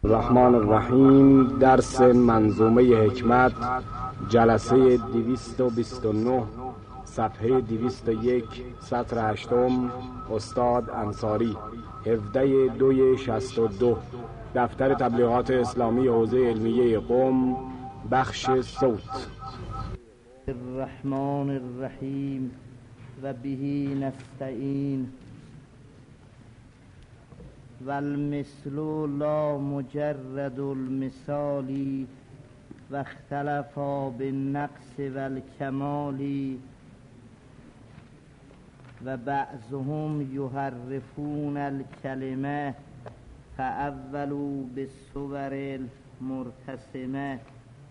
الرحمن الرحیم. درس منظومه حکمت، جلسه 229، صفحه 201، سطر 8، استاد انصاری، 17/2/62، دفتر تبلیغات اسلامی حوزه علمیه قم، بخش صوت. الرحمن الرحیم و به نستعین. والمثل لا مجرد المثال و اختلفا بالنقص والکمال و بعضهم یحرفون الکلمه فاولوا بالصور المرتسمه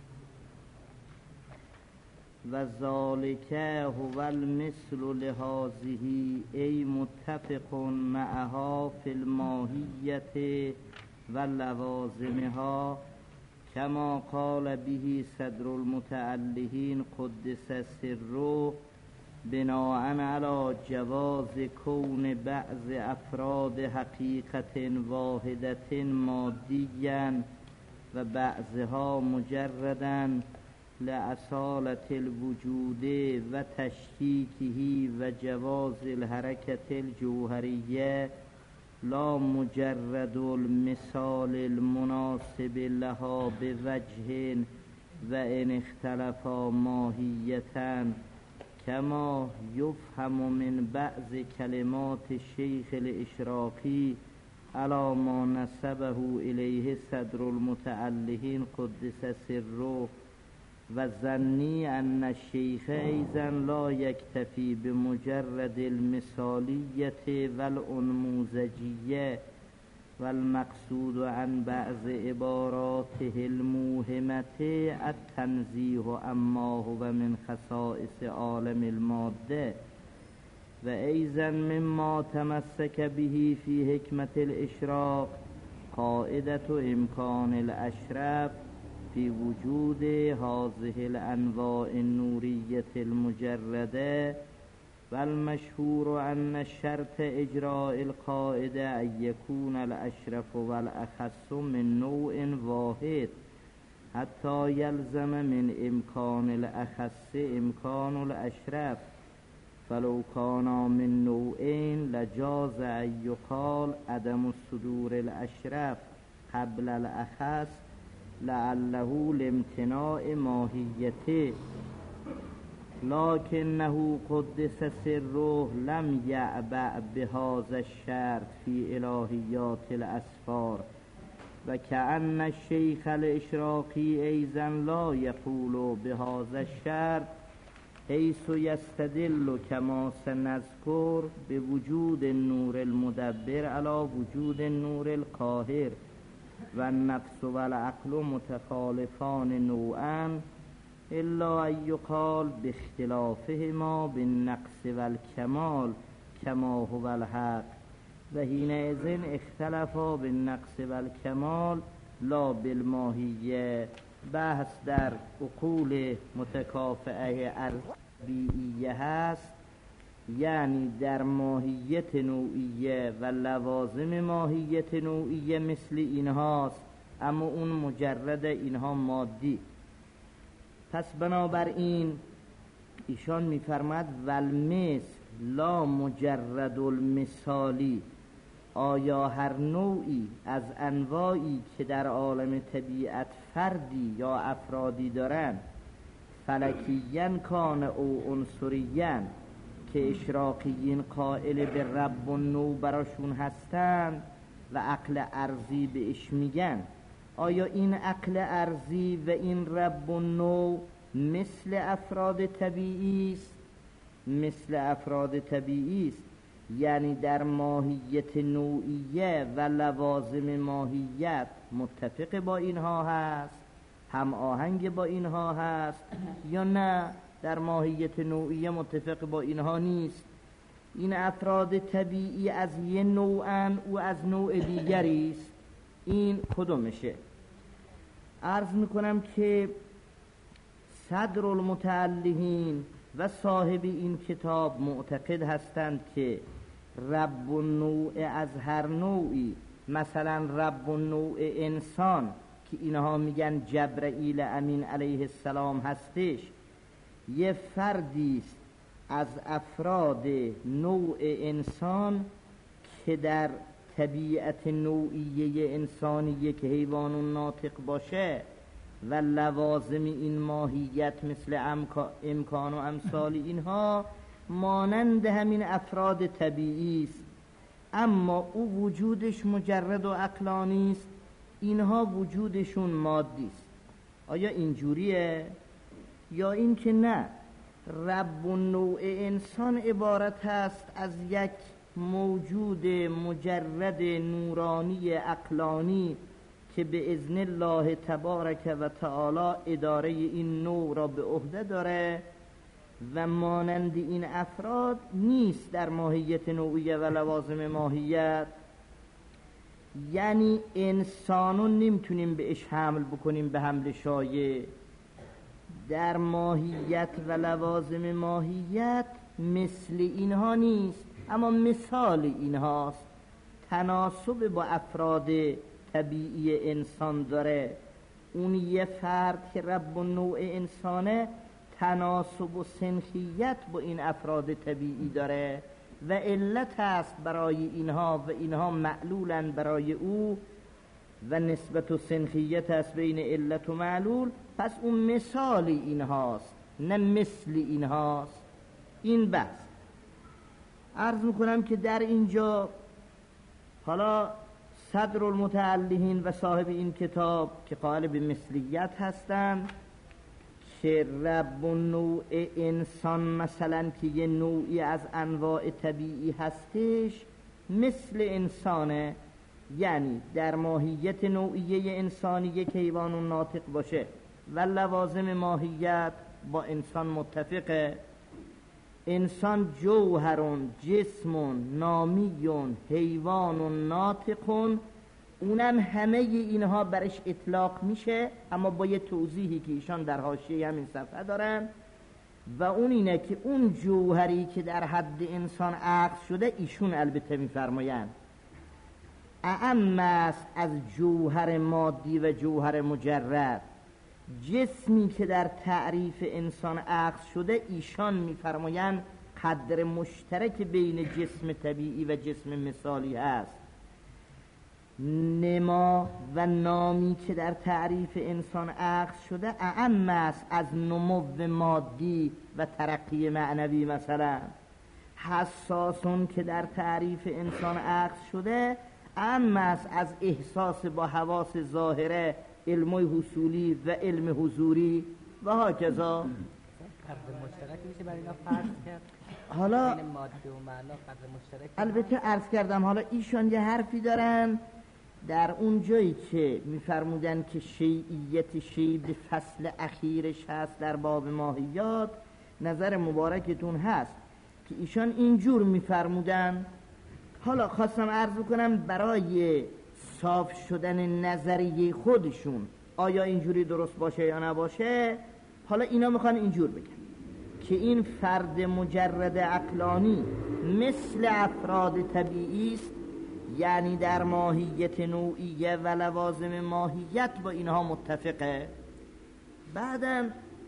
و ذالک هو المثل لهذه ای متفق معها فی الماهیت و لوازمها کما قال به صدر المتعلهین قدس سره بناء علی جواز کون بعض افراد حقیقت واحدت مادیا و بعضها مجردا لأصالة الوجود و تشکیکه و جواز الحرکت الجوهریه لا مجرد المثال المناسب لها بوجه و ان اختلفا ماهیتا کما یفهم من بعض کلمات الشیخ الاشراقی علی ما نسبه الیه صدر المتعلهین قدس سره و ظنی ان الشیخ ایضا لا یکتفی بمجرد المثالیت والانموذجیه والمقصود عن بعض عباراته الموهمه التنزیه عما هو من خصائص عالم الماده و ایضا مما تمسک به فی حکمت الاشراق قاعدة امکان الاشرف فی وجود هذه الانواع النوریة المجرده والمشهور ان شرط اجراء القاعده ان یکون الاشرف والاخص من نوع واحد حتی یلزم من امکان الاخص امکان الاشرف فلو کانا من نوعین لجاز ان یقال عدم صدور الاشرف قبل الاخص لعله لامتناع ماهیته لکنه قدس سره لم یعبأ بهذا الشرط فی الهیات الاسفار و کأن الشیخ الاشراقی ایضا لا یقول بهذا الشرط حیث یستدل کما سنذکر بوجود النور المدبر علی وجود النور القاهر و النفس و العقل متخالفان نوعا الا ان یقال باختلافهما بالنقص والکمال کما هو الحق و حینئذ اختلفا بالنقص والکمال لا بالماهیه. بحث در عقول متکافئه اربیعیه هست، یعنی در ماهیت نوعیه و لوازم ماهیت نوعیه مثل اینهاست، اما اون مجرد اینها مادی. پس بنابراین ایشان میفرماد والمثل لا مجرد المثالی، آیا هر نوعی از انواعی که در عالم طبیعت فردی یا افرادی دارن، فلکیین کان او عنصریین که اشراقیین قائل به رب و نوع براشون هستن و عقل ارضی بهش میگن، آیا این عقل ارضی و این رب و نوع مثل افراد طبیعی است؟ مثل افراد طبیعی است، یعنی در ماهیت نوعیه و لوازم ماهیت متفق با اینها هست، هم آهنگ با اینها هست، یا نه در ماهیت نوعیه متفق با اینها نیست؟ این افراد طبیعی از یه نوعن، او از نوع دیگری است، این کدومشه؟ عرض میکنم که صدر المتعلهین و صاحب این کتاب معتقد هستند که رب النوع از هر نوعی مثلا رب النوع انسان که اینها میگن جبرئیل امین علیه السلام هستش، یه فردی است از افراد نوع انسان که در طبیعت نوعیه انسانیه که حیوان ناطق باشه و لوازم این ماهیت مثل امکان و امثال اینها مانند همین افراد طبیعی است، اما او وجودش مجرد و عقلانی است، اینها وجودشون مادی است. آیا اینجوریه؟ یا این که نه، رب النوع انسان عبارت است از یک موجود مجرد نورانی عقلانی که به اذن الله تبارک و تعالی اداره این نوع را به عهده داره و مانند این افراد نیست در ماهیت نوعیه و لوازم ماهیت. یعنی انسانو نمیتونیم بهش حمل بکنیم به حمل شایع، در ماهیت و لوازم ماهیت مثل اینها نیست، اما مثال اینهاست، تناسب با افراد طبیعی انسان داره. اون یه فرد که رب النوع انسانه تناسب و سنخیت با این افراد طبیعی داره و علت است برای اینها و اینها معلولن برای او و نسبت و سنخیت است بین علت و معلول. پس اون مثال اینهاست نه مثل اینهاست. این بس عرض میکنم که در اینجا حالا صدر المتعلهین و صاحب این کتاب که قائل به مثلیت هستند که رب النوع انسان مثلا که یه نوعی از انواع طبیعی هستش مثل انسانه، یعنی در ماهیت نوعیه انسانی که حیوان ناطق باشه و لوازم ماهیت با انسان متفقه. انسان جوهرون جسمون نامیون حیوان ناطقون، اونم همه اینها برش اطلاق میشه، اما با یه توضیحی که ایشان در حاشیه همین صفحه دارن و اون اینه که اون جوهری که در حد انسان عقل شده ایشون البته میفرمایند اعم است از جوهر مادی و جوهر مجرد. جسمی که در تعریف انسان عقل شده ایشان میفرمایند قدر مشترک بین جسم طبیعی و جسم مثالی هست. نما و نامی که در تعریف انسان عقل شده اعم است از نمو مادی و ترقی معنوی. مثلا حساسون که در تعریف انسان عقل شده اعم است از احساس با حواس ظاهره، علم حصولی و علم حضوری و هاکذا. قدر مشترک میشه برای اینا فرض کرد حالا بین ماده و معنا قدر مشترک. البته عرض کردم حالا ایشان یه حرفی دارن در اون جایی که میفرمودن که شیعیت شیع به فصل اخیرش هست در باب ماهیات، نظر مبارکتون هست که ایشان اینجور میفرمودن. حالا خواستم عرض کنم برای صاف شدن نظریه خودشون آیا اینجوری درست باشه یا نباشه. حالا اینا میخوان اینجور بگن که این فرد مجرد عقلانی مثل افراد طبیعی است، یعنی در ماهیت نوعیه و لوازم ماهیت با اینها متفقه. بعدم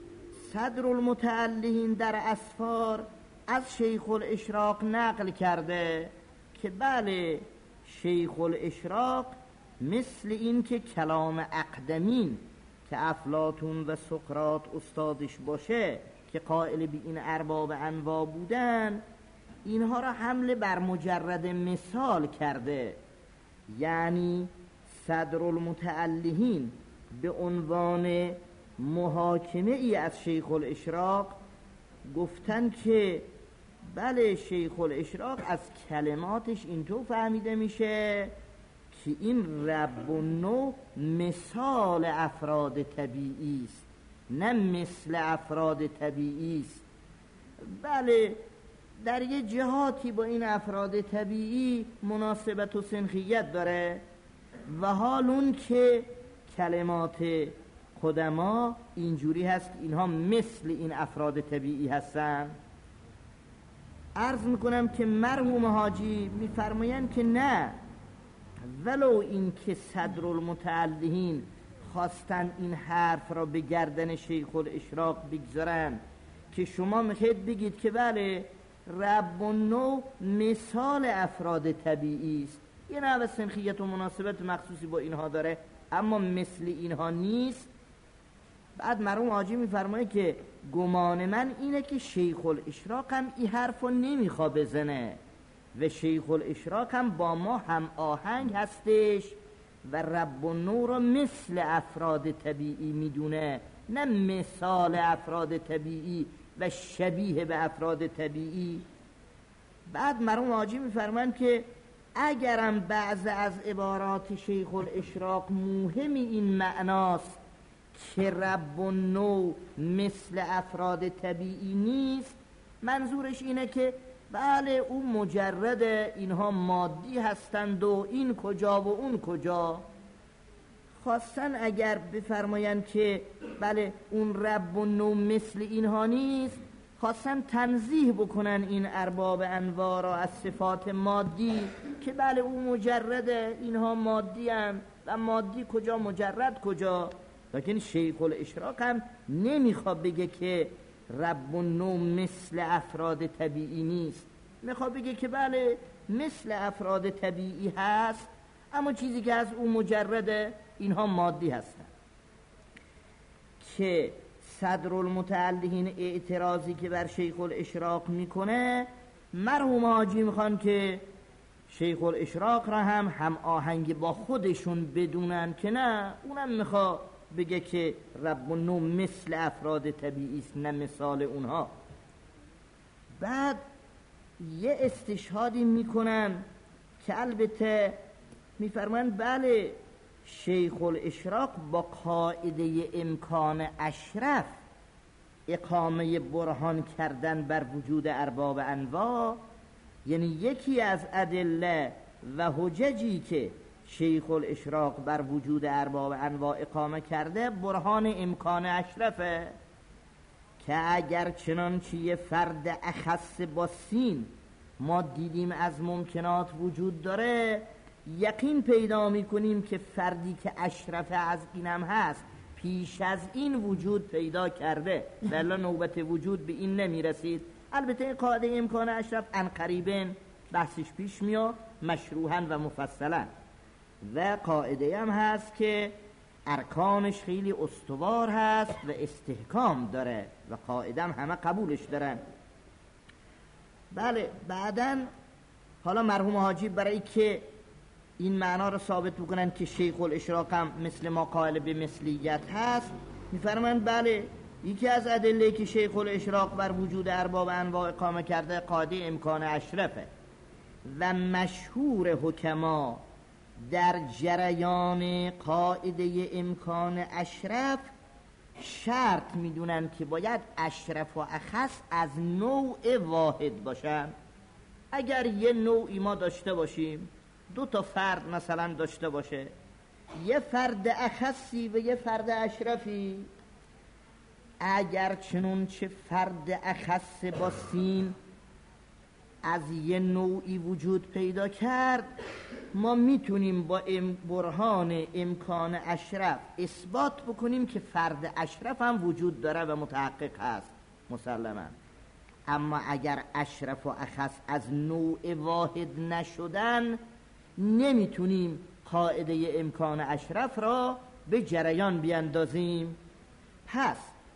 صدر المتعلهین در اسفار از شیخ الاشراق نقل کرده که بله شیخ الاشراق مثل این که کلام اقدمین که افلاطون و سقراط استادش باشه که قائل به این ارباب انواع بودن، اینها را حمله بر مجرد مثال کرده. یعنی صدر المتعلهین به عنوان محاکمه ای از شیخ الاشراق گفتن که بله شیخ الاشراق از کلماتش اینطور فهمیده میشه که این رب النوع مثال افراد طبیعی است نه مثل افراد طبیعی است. بله در یه جهاتی با این افراد طبیعی مناسبت و سنخیت داره و حال اون که کلمات قدما اینجوری هست اینها مثل این افراد طبیعی هستن. عرض میکنم که مرحوم حاجی میفرمایند که نه، ولو این که صدر المتعلهین خواستن این حرف را به گردن شیخ الاشراق بگذارن که شما میخواید بگید که بله رب النوع مثال افراد طبیعی است، یه نوع سنخیت و مناسبت مخصوصی با اینها داره اما مثل اینها نیست. بعد مرحوم حاجی میفرمایه که گمان من اینه که شیخ الاشراق هم این حرف رو نمیخواد بزنه و شیخ الاشراق هم با ما هم آهنگ هستش و رب النوع رو مثل افراد طبیعی میدونه، نه مثال افراد طبیعی و شبیه به افراد طبیعی. بعد مرحوم حاجی میفرمان که اگرم بعض از عبارات شیخ الاشراق موهمی این معناست که رب النوع مثل افراد طبیعی نیست، منظورش اینه که بله اون مجرد اینها مادی هستند و این کجا و اون کجا. خواستن اگر بفرمایند که بله اون رب النوع مثل اینها نیست، خواستن تنزیه بکنن این ارباب انواع را از صفات مادی که بله اون مجرد اینها مادی هم و مادی کجا مجرد کجا. لیکن شیخ الاشراق هم نمیخواد بگه که رب النوع مثل افراد طبیعی نیست، میخواد بگه که بله مثل افراد طبیعی هست اما چیزی که از اون مجرد اینها مادی هستن. که صدر المتعلهین اعتراضی که بر شیخ الاشراق میکنه، مرحوم حاجی میخوان که شیخ الاشراق را هم آهنگ با خودشون بدونن که نه، اونم میخواد بگه که رب النوع مثل افراد طبیعی است نه مثال اونها. بعد یه استشهادی میکنن که البته میفرمان بله شیخ الاشراق با قاعده امکان اشرف اقامه برهان کردن بر وجود ارباب انواع، یعنی یکی از ادله و حججی که شیخ الاشراق بر وجود ارباب انواع اقامه کرده برهان امکان اشرفه که اگر چنانچه یه فرد اخص با سین ما دیدیم از ممکنات وجود داره، یقین پیدا میکنیم که فردی که اشرف از اینم هست پیش از این وجود پیدا کرده ولی نوبت وجود به این نمیرسید. البته قاعده امکان اشرف انقریبن بحثش پیش میاد مشروحاً و مفصلاً و قاعده هم هست که ارکانش خیلی استوار هست و استحکام داره و قاعده هم همه قبولش دارن. بله بعداً حالا مرحوم حاجی برای که این معنا رو ثابت بکنن که شیخ الاشراق هم مثل ما قائل به مثلیت هست، میفرمایند بله یکی از ادله که شیخ الاشراق بر وجود ارباب انواع اقامه کرده قاعده امکان اشرفه و مشهور حکما در جریان قاعده امکان اشرف شرط میدونن که باید اشرف و اخص از نوع واحد باشن. اگر یه نوعی ما داشته باشیم، دو تا فرد مثلا داشته باشه، یه فرد اخصی و یه فرد اشرفی، اگر چنانچه فرد اخص با سین از یه نوعی وجود پیدا کرد، ما میتونیم با برهان امکان اشرف اثبات بکنیم که فرد اشرف هم وجود داره و متحقق هست مسلما. اما اگر اشرف و اخص از نوع واحد نشدن، نمیتونیم قاعده امکان اشرف را به جریان بیندازیم. پس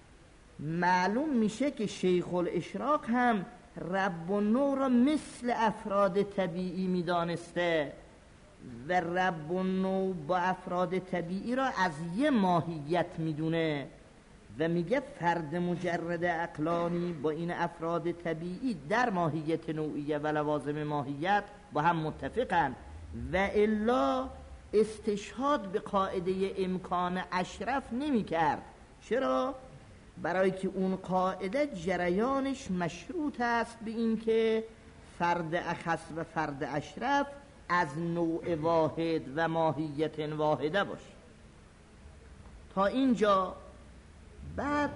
معلوم میشه که شیخ الاشراق هم رب النوع را مثل افراد طبیعی میدانسته و رب النوع با افراد طبیعی را از یه ماهیت میدونه و میگه فرد مجرد عقلانی با این افراد طبیعی در ماهیت نوعیه و لوازم ماهیت با هم متفقن و الا استشهاد به قاعده امکان اشرف نمی کرد. چرا؟ برای که اون قاعده جریانش مشروط است به این که فرد اخص و فرد اشرف از نوع واحد و ماهیت واحده باشه. تا اینجا بعد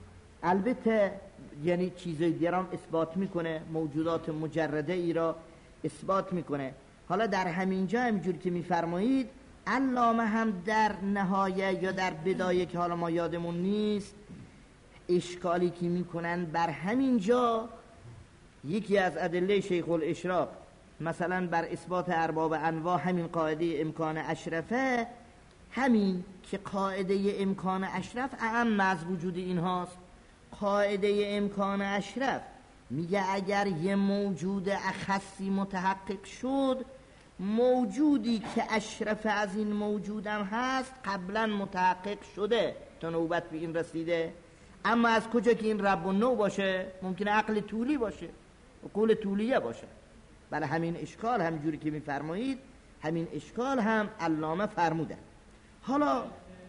البته یعنی چیزای دیگران اثبات میکنه موجودات مجرده ای را اثبات میکنه. حالا در همینجا همینجور که میفرمایید علامه هم در نهایه یا در بدایه که حالا ما یادمون نیست اشکالی که میکنن بر همینجا، یکی از ادله شیخ الاشراق مثلا بر اثبات ارباب انواع همین قاعده امکان اشرفه، همین که قاعده امکان اشرف اعم از وجود اینهاست. قاعده امکان اشرف میگه اگر یه موجود اخصی متحقق شد، موجودی که اشرف از این موجودم هست قبلا متحقق شده تا نوبت به این رسیده. اما از کجا که این رب و نو باشه؟ ممکنه عقل طولی باشه، عقول طولیه باشه. برای همین اشکال همینجوری که میفرمایید همین اشکال هم علامه فرمودن. حالا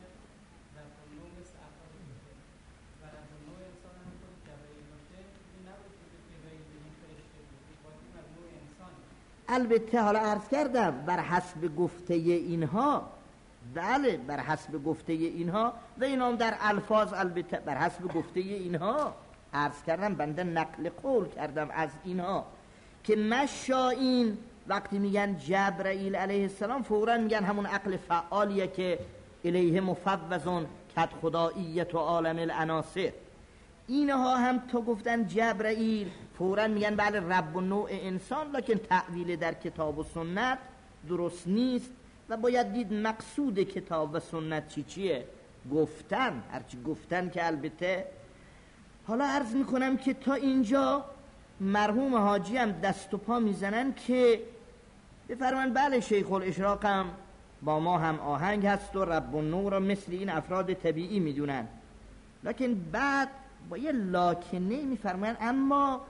البته حالا عرض کردم بر حسب گفته اینها، بله بر حسب گفته اینها و اینام در الفاظ البته بر حسب گفته اینها عرض کردم، بنده نقل قول کردم از اینها که مشائین وقتی میگن جبرائیل علیه السلام فوراً میگن همون عقل فعالیه که الیه مفوضون کد خداییت و عالم العناصر. اینها هم تا گفتن جبرائیل فوراً میگن بله رب و نوع انسان، لکن تعویل در کتاب و سنت درست نیست و باید دید مقصود کتاب و سنت چیه. گفتن هرچی گفتن که البته. حالا عرض میکنم که تا اینجا مرحوم حاجی هم دست و پا میزنن که بفرمان بله شیخ الاشراق هم با ما هم آهنگ هست و رب و نور مثل این افراد طبیعی میدونن، لکن بعد با یه لاکنه میفرمان اما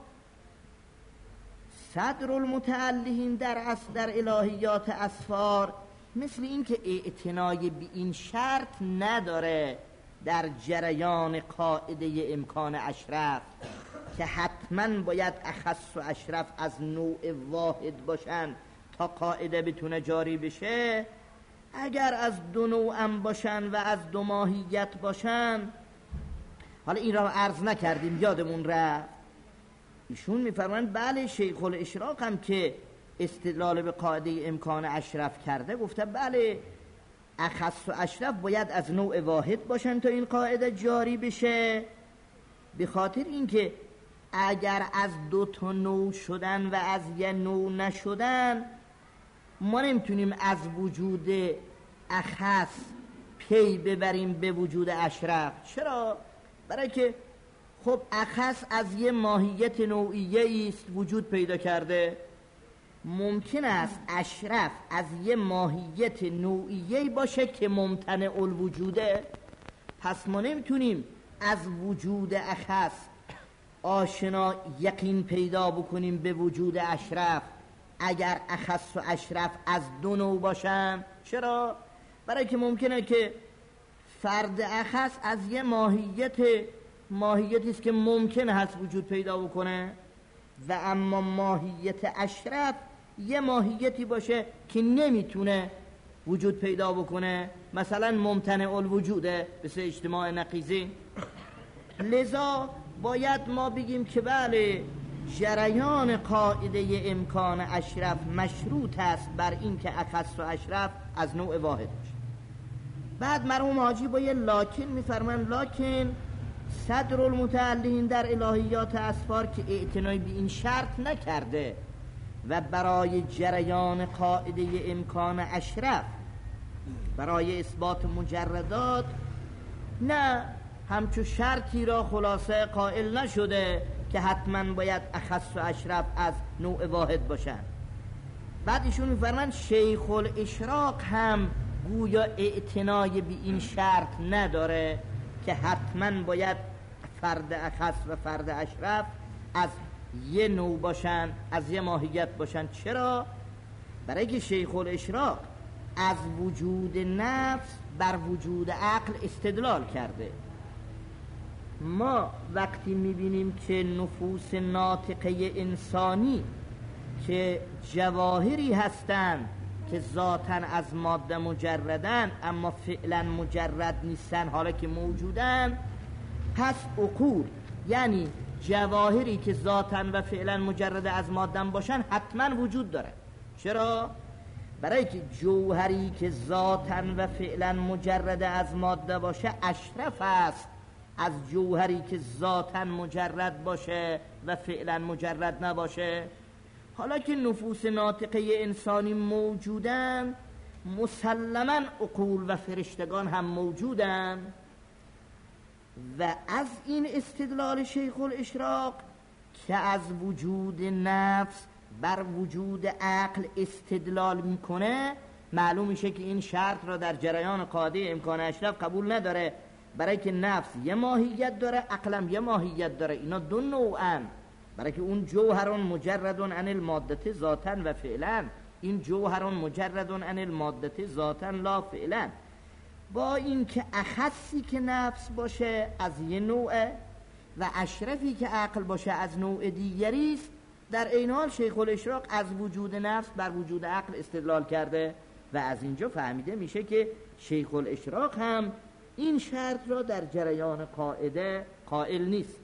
صدر المتعلهین در الهیات اسفار مثل این که اعتنای به این شرط نداره در جریان قاعده امکان اشرف که حتما باید اخص و اشرف از نوع واحد باشن تا قاعده بتونه جاری بشه. اگر از دو نوع هم باشن و از دو ماهیت باشن، حالا این را عرض نکردیم یادمون رفت، ایشون میفرمایند بله شیخ الاشراق هم که استدلال به قاعده امکان اشرف کرده گفته بله اخص و اشرف باید از نوع واحد باشن تا این قاعده جاری بشه، به خاطر اینکه اگر از دو تا نوع شدن و از یه نوع نشدن ما نمیتونیم از وجود اخص پی ببریم به وجود اشرف. چرا؟ برای که خب اخص از یه ماهیت نوعیه است وجود پیدا کرده، ممکن است اشرف از یه ماهیت نوعیه باشه که ممتنع الوجوده. پس ما نمیتونیم از وجود اخص آشنا یقین پیدا بکنیم به وجود اشرف اگر اخص و اشرف از دو نوع باشن. چرا؟ برای که ممکنه که فرد اخص از یه ماهیتی است که ممکن هست وجود پیدا بکنه و اما ماهیت اشرف یه ماهیتی باشه که نمیتونه وجود پیدا بکنه، مثلا ممتنع الوجوده مثل اجتماع نقیضی. لذا باید ما بگیم که بله جریان قاعده امکان اشرف مشروط است بر این که اخص و اشرف از نوع واحد باشه. بعد مرحوم حاجی با یه لاکن میفرمان لکن صدر المتعلهین در الهیات اسفار که اعتنای به این شرط نکرده و برای جریان قاعده امکان اشرف برای اثبات مجردات نه همچو شرطی را خلاصه قائل نشده که حتما باید اخص و اشرف از نوع واحد باشن. بعد ایشون میفرمان شیخ الاشراق هم گویا اعتنای به این شرط نداره که حتما باید فرد اخص و فرد اشرف از یه نوع باشن، از یه ماهیت باشن. چرا؟ برای که شیخ الاشراق از وجود نفس بر وجود عقل استدلال کرده. ما وقتی میبینیم که نفوس ناطقه انسانی که جواهری هستند که ذاتاً از ماده مجردن اما فعلا مجرد نیستن حالا که موجودن، پس عقول یعنی جواهری که ذاتاً و فعلاً مجرد از مادن باشن حتما وجود داره. چرا؟ برای که جوهری که ذاتاً و فعلاً مجرد از ماده باشه اشرف است از جوهری که ذاتاً مجرد باشه و فعلاً مجرد نباشه. حالا که نفوس ناطقه انسانی موجودن، مسلماً عقول و فرشتگان هم موجودن و از این استدلال شیخ الاشراق که از وجود نفس بر وجود عقل استدلال میکنه، معلوم میشه که این شرط را در جریان قاعده امکان اشرف قبول نداره، برای که نفس یه ماهیت داره، عقلم یه ماهیت داره، اینا دو نوعن. برای که اون جوهرون مجردون عن المادت ذاتن و فعلا، این جوهرون مجردون عن المادت ذاتن لا فعلا. با این که اخصی که نفس باشه از یه نوعه و اشرفی که عقل باشه از نوع دیگری است، در این حال شیخ الاشراق از وجود نفس بر وجود عقل استدلال کرده و از اینجا فهمیده میشه که شیخ الاشراق هم این شرط را در جریان قاعده قائل نیست.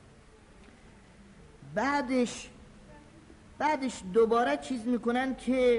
بعدش دوباره چیز میکنن که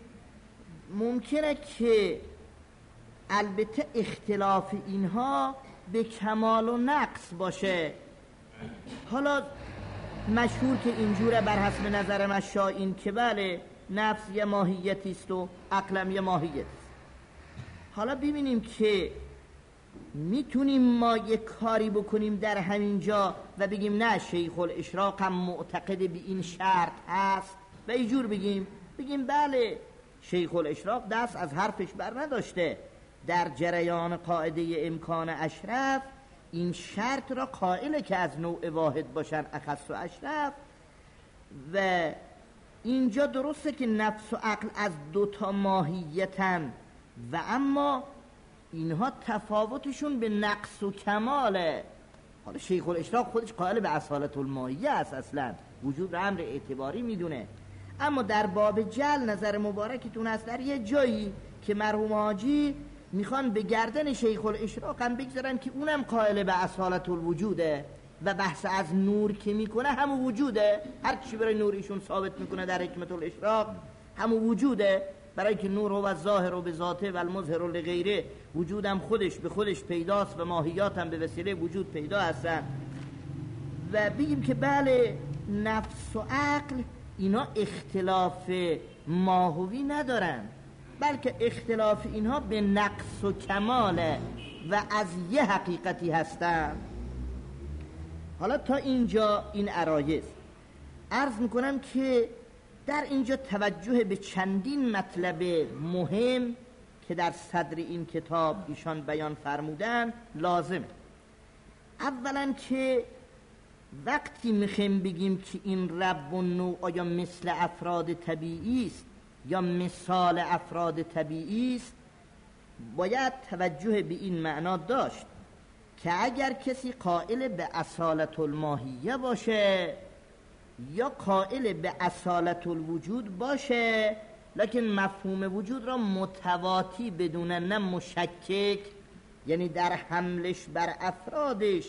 ممکنه که البته اختلاف اینها به کمال و نقص باشه. حالا مشهور که اینجوره بر حسب نظر مشایین که بله نفس یه ماهیتی است و عقلم یه ماهیت است. حالا ببینیم که میتونیم ما یک کاری بکنیم در همین جا و بگیم نه شیخ الاشراق هم معتقد به این شرط هست و اینجور بگیم بله شیخ الاشراق دست از حرفش بر نداشته، در جریان قاعده امکان اشرف این شرط را قائله که از نوع واحد باشن اخص و اشرف. و اینجا درسته که نفس و عقل از دوتا ماهیتن و اما اینها تفاوتشون به نقص و کماله. حالا شیخ الاشراق خودش قائل به اصالت الماهیه است، اصلا وجود را امر اعتباری میدونه. اما در باب جل نظر مبارکتون هست در یه جایی که مرحوم حاجی میخوان به گردن شیخ الاشراق هم بگذارن که اونم قائل به اصالت الوجوده و بحث از نور که میکنه همون وجوده، هر چی برای نور ایشون ثابت میکنه در حکمت الاشراق همون وجوده، برای که نور و ظاهر و به ذاته و المظهر لغیره وجودم خودش به خودش پیداست و ماهیاتم به وسیله وجود پیدا هستن. و بگیم که بله نفس و عقل اینا اختلاف ماهوی ندارن، بلکه اختلاف اینها به نقص و کماله و از یه حقیقتی هستن. حالا تا اینجا این عرایض عرض میکنم که در اینجا توجه به چندین مطلب مهم که در صدر این کتاب ایشان بیان فرمودن لازمه. اولا که وقتی میخوایم بگیم که این رب و نوع آیا مثل افراد طبیعی است یا مثال افراد طبیعی است، باید توجه به این معنا داشت که اگر کسی قائل به اصالت الماهیه باشه یا قائل به اصالت الوجود باشه لکن مفهوم وجود را متواتی بدونه نه مشکک، یعنی در حملش بر افرادش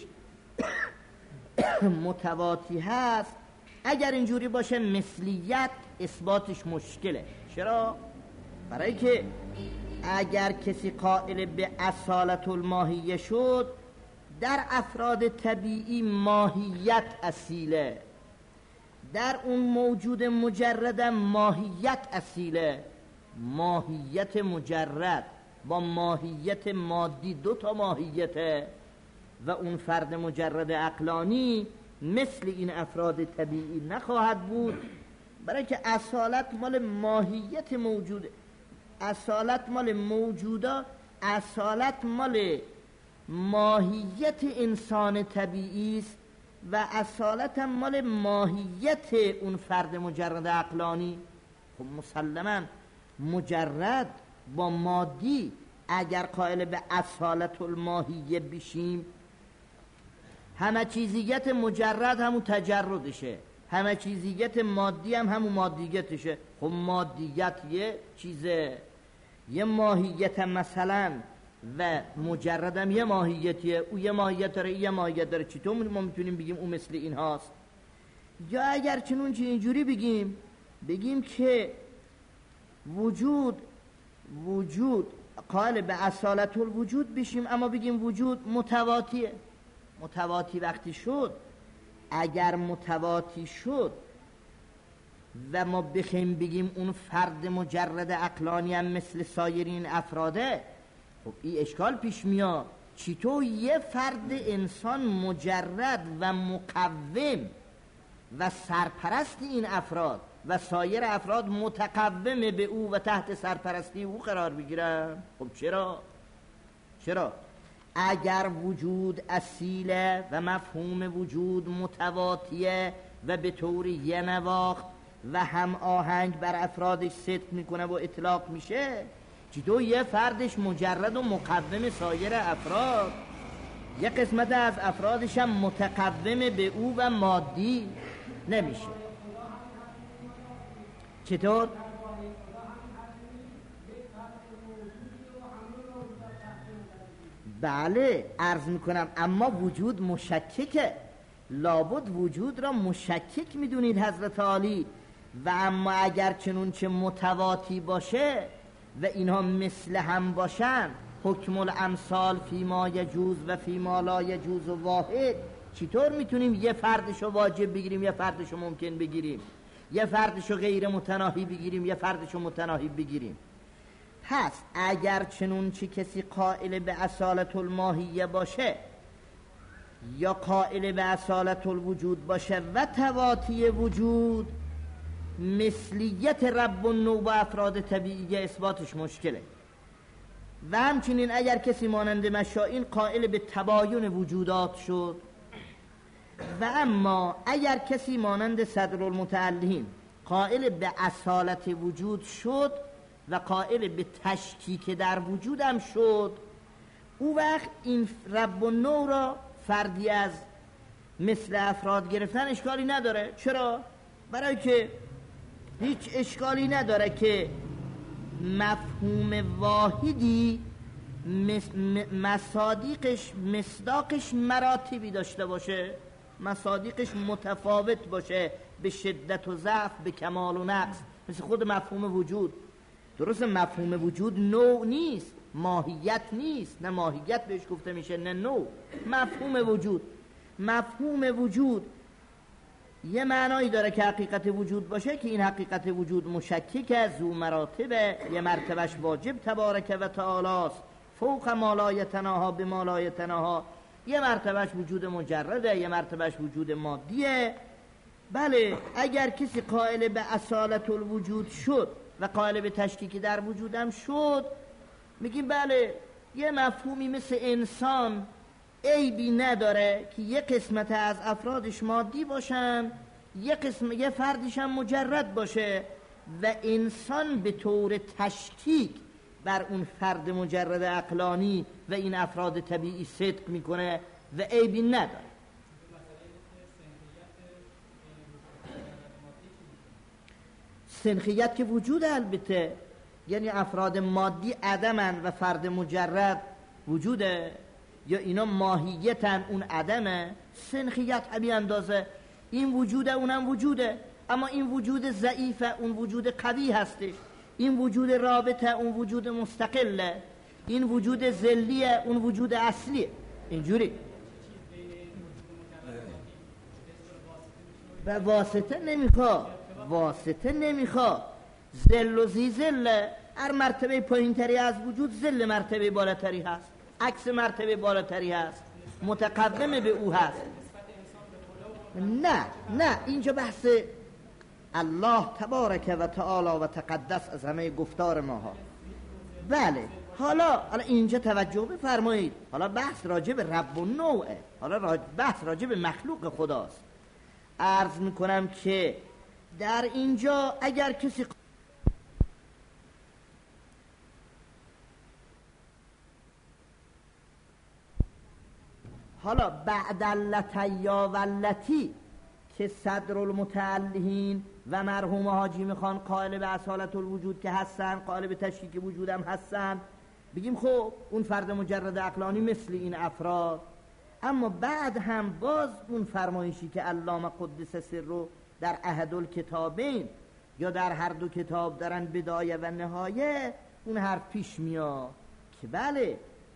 متواتی هست، اگر اینجوری باشه مثلیت اثباتش مشکله. چرا؟ برای که اگر کسی قائل به اصالت الماهیه شد در افراد طبیعی ماهیت اصیله، در اون موجود مجرد ماهیت اصیله. ماهیت مجرد با ماهیت مادی دو تا ماهیته و اون فرد مجرد عقلانی مثل این افراد طبیعی نخواهد بود، برای که اصالت مال ماهیت موجود، اصالت مال موجودا، اصالت مال ماهیت انسان طبیعی است و اصالت هم مال ماهیت اون فرد مجرد عقلانی. خب مسلما مجرد با مادی اگر قائل به اصالت الماهیه بشیم، همه چیزیت مجرد همون تجردشه، همه چیزیت مادی هم همون مادیگتشه. خب مادیت یه چیزه، یه ماهیت مثلا و مجردم یه ماهیتیه، او یه ماهیت داره، یه ماهیت داره، چطور ما میتونیم بگیم او مثل این هاست؟ یا اگر چنون چه اینجوری بگیم که وجود قائل به اصالت الوجود بشیم، اما بگیم وجود متواتیه. متواتی وقتی شد، اگر متواتی شد و ما بخیم بگیم اون فرد مجرد عقلانی هم مثل سایرین افراده، خب این اشکال پیش میاد. چطور یه فرد انسان مجرد و مقوم و سرپرست این افراد و سایر افراد متقوم به او و تحت سرپرستی او قرار بگیرن؟ خب چرا؟ اگر وجود اصیله و مفهوم وجود متواتیه و به طور یه نواخت و هم آهنگ بر افرادش صدق میکنه و اطلاق میشه، چطور یه فردش مجرد و مقوم سایر افراد، یه قسمت از افرادش هم متقوم به او و مادی نمیشه؟ چطور؟ بله عرض میکنم، اما وجود مشککه، لابد وجود را مشکک میدونید حضرت عالی. و اما اگر چنون چه متواتی باشه و اینها مثل هم باشن، حکم الامثال فیما یجوز و فیما لا یجوز و واحد، چطور میتونیم یه فردشو واجب بگیریم، یه فردشو ممکن بگیریم، یه فردشو غیر متناهی بگیریم، یه فردشو متناهی بگیریم؟ پس اگر چنون چه کسی قائل به اصالت الماهیه باشه یا قائل به اصالت الوجود باشه و تواتی وجود، مثلیت رب النوع و افراد طبیعی اثباتش مشکله. و همچنین اگر کسی مانند مشائین قائل به تباین وجودات شد، و اما اگر کسی مانند صدر المتعلین قائل به اصالت وجود شد و قائل به تشکیک در وجودم شد، او وقت این رب النوع را فردی از مثل افراد گرفتن اشکالی نداره. چرا؟ برای که هیچ اشکالی نداره که مفهوم واحدی مصداقش مراتبی داشته باشه، مصادیقش متفاوت باشه به شدت و ضعف، به کمال و نقص، مثل خود مفهوم وجود. درست مفهوم وجود نوع نیست، ماهیت نیست، نه ماهیت بهش گفته میشه نه نوع. مفهوم وجود یه معنایی داره که حقیقت وجود باشه، که این حقیقت وجود مشکک از ذو مراتبه، یه مرتبهش واجب تبارک و تعالی فوق ما لا یتناها به ما لا یتناها، یه مرتبهش وجود مجرده، یه مرتبهش وجود مادیه. بله اگر کسی قائل به اصالت الوجود شد و قائل به تشکیک در وجودم شد، میگیم بله یه مفهومی مثل انسان عیبی نداره که یه قسمت از افرادش مادی باشن، یه فردش هم مجرد باشه، و انسان به طور تشکیک بر اون فرد مجرد عقلانی و این افراد طبیعی صدق میکنه و عیبی نداره. سنخیت که وجود، البته یعنی افراد مادی عدمن و فرد مجرد وجوده، یا اینا ماهیتن اون عدمه. سنخیت همین اندازه، این وجوده اونم وجوده، اما این وجود ضعیفه اون وجود قوی هستش، این وجود رابطه اون وجود مستقله، این وجود ذلیه اون وجود اصلیه. اینجوری و واسطه نمیخواد. ذل و زی ذله، هر مرتبه پایین تری از وجود ذل مرتبه بالاتری هست، عکس مرتبه بالاتری هست، متقدم به او هست. نه اینجا بحث الله تبارک و تعالی و تقدس از همه گفتار ما ها. بله حالا اینجا توجه بفرمایید، حالا بحث راجع به رب و نوعه، حالا بحث راجع به مخلوق خداست. عرض میکنم که در اینجا اگر کسی حالا بعد اللتیا و اللتی که صدر المتعلهین و مرحوم حاجی میخوان قائل به اصالت الوجود که هستن، قائل به تشکیک وجودم هستن، بگیم خب اون فرد مجرد عقلانی مثل این افراد، اما بعد هم باز اون فرمایشی که علامه قدس سره در احدالکتابین یا در هر دو کتاب دارن بدایه و نهایه اون حرف پیش میاد که بله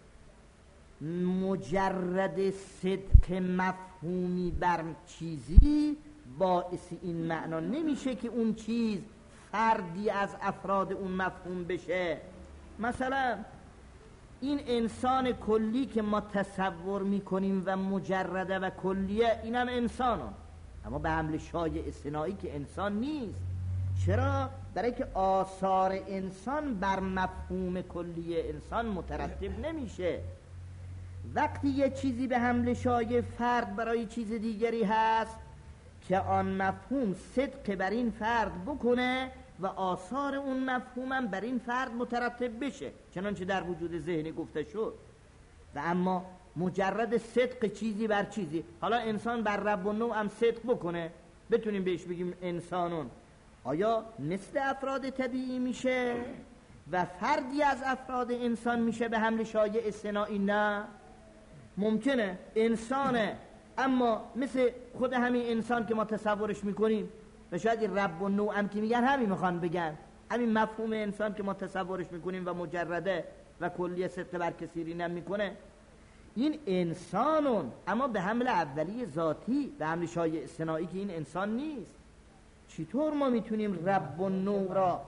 مجرد صدق مفهومی بر چیزی باعث این معنا نمیشه که اون چیز فردی از افراد اون مفهوم بشه. مثلا این انسان کلی که ما تصور میکنیم و مجرده و کلیه، اینم انسانه، اما به حمل شایع اصطناعی که انسان نیست. چرا؟ برای که آثار انسان بر مفهوم کلی انسان مترتب نمیشه. وقتی یه چیزی به حمل شایع فرد برای چیز دیگری هست که آن مفهوم صدق بر این فرد بکنه و آثار اون مفهومم بر این فرد مترتب بشه، چنانچه در وجود ذهنی گفته شد. و اما مجرد صدق چیزی بر چیزی، حالا انسان بر رب و نوع هم صدق بکنه، بتونیم بهش بگیم انسانون، آیا مثل افراد طبیعی میشه و فردی از افراد انسان میشه به حمل شایع اصطناعی؟ نه، ممکنه انسانه اما مثل خود همین انسان که ما تصورش میکنیم، و شاید این رب و نوع هم که میگن همین میخوان بگن، همین مفهوم انسان که ما تصورش میکنیم و مجرده و کلی صدق بر کثیری نمیکنه، این انسانون اما به حمل اولی ذاتی، به حمل شایع اصطناعی که این انسان نیست. چطور ما میتونیم رب و نوع را